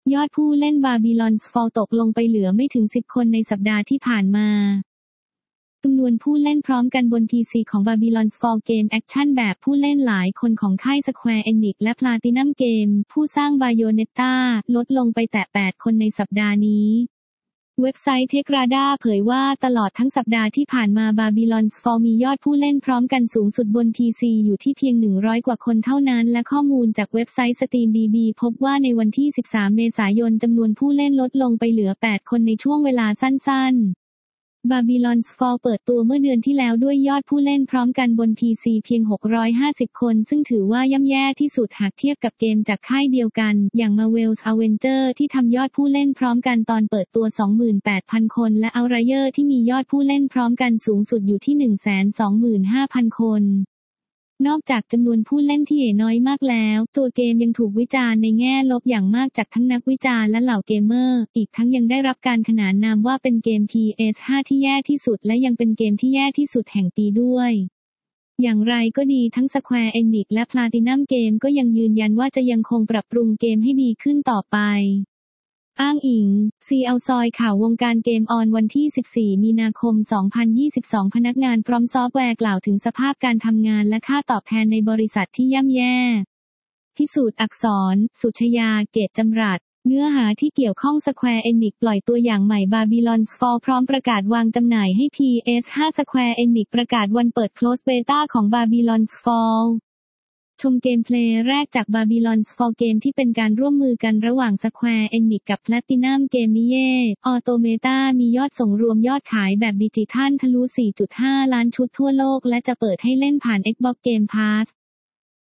ยอดผู้เล่น Babylon's Fall ตกลงไปเหลือไม่ถึง10คนในสัปดาห์ที่ผ่านมาจำนวนผู้เล่นพร้อมกันบน PC ของ Babylon's Fall เกมแอคชั่นแบบผู้เล่นหลายคนของค่าย Square Enix และ Platinum Game ผู้สร้าง Bayonetta ลดลงไปแตะ8คนในสัปดาห์นี้เว็บไซต์ Techradar เผยว่าตลอดทั้งสัปดาห์ที่ผ่านมา Babylon's Fall มียอดผู้เล่นพร้อมกันสูงสุดบน PC อยู่ที่เพียง100กว่าคนเท่านั้นและข้อมูลจากเว็บไซต์ SteamDB พบว่าในวันที่13เมษายนจำนวนผู้เล่นลดลงไปเหลือ8คนในช่วงเวลาสั้นๆBabylon's Fall เปิดตัวเมื่อเดือนที่แล้วด้วยยอดผู้เล่นพร้อมกันบน PC เพียง650คนซึ่งถือว่าย่ำแย่ที่สุดหากเทียบกับเกมจากค่ายเดียวกันอย่าง Marvel's Avengers ที่ทำยอดผู้เล่นพร้อมกันตอนเปิดตัว 28,000 คนและ Outlier ที่มียอดผู้เล่นพร้อมกันสูงสุดอยู่ที่ 125,000 คนนอกจากจำนวนผู้เล่นที่น้อยมากแล้วตัวเกมยังถูกวิจารณ์ในแง่ลบอย่างมากจากทั้งนักวิจารณ์และเหล่าเกมเมอร์อีกทั้งยังได้รับการขนานนามว่าเป็นเกม PS5 ที่แย่ที่สุดและยังเป็นเกมที่แย่ที่สุดแห่งปีด้วยอย่างไรก็ดีทั้ง Square Enix และ Platinum Game ก็ยังยืนยันว่าจะยังคงปรับปรุงเกมให้ดีขึ้นต่อไปอ้างอิง CL ซอยข่าววงการเกมออนวันที่14มีนาคม2022พนักงานพร้อมซอฟต์แวร์กล่าวถึงสภาพการทำงานและค่าตอบแทนในบริษัทที่ย่ำแย่พิสูจน์อักษรสุชยาเกตจำรัดเนื้อหาที่เกี่ยวข้อง Square Enix ปล่อยตัวอย่างใหม่ Babylon's Fall พร้อมประกาศวางจำหน่ายให้ PS5 Square Enix ประกาศวันเปิด Closed Beta ของ Babylon's Fallชมเกมเพลย์แรกจาก Babylon's Fall เกมที่เป็นการร่วมมือกันระหว่าง Square Enix กับ Platinum Game Nier Automata มียอดส่งรวมยอดขายแบบดิจิทัลทะลุ 4.5 ล้านชุดทั่วโลกและจะเปิดให้เล่นผ่าน Xbox Game Pass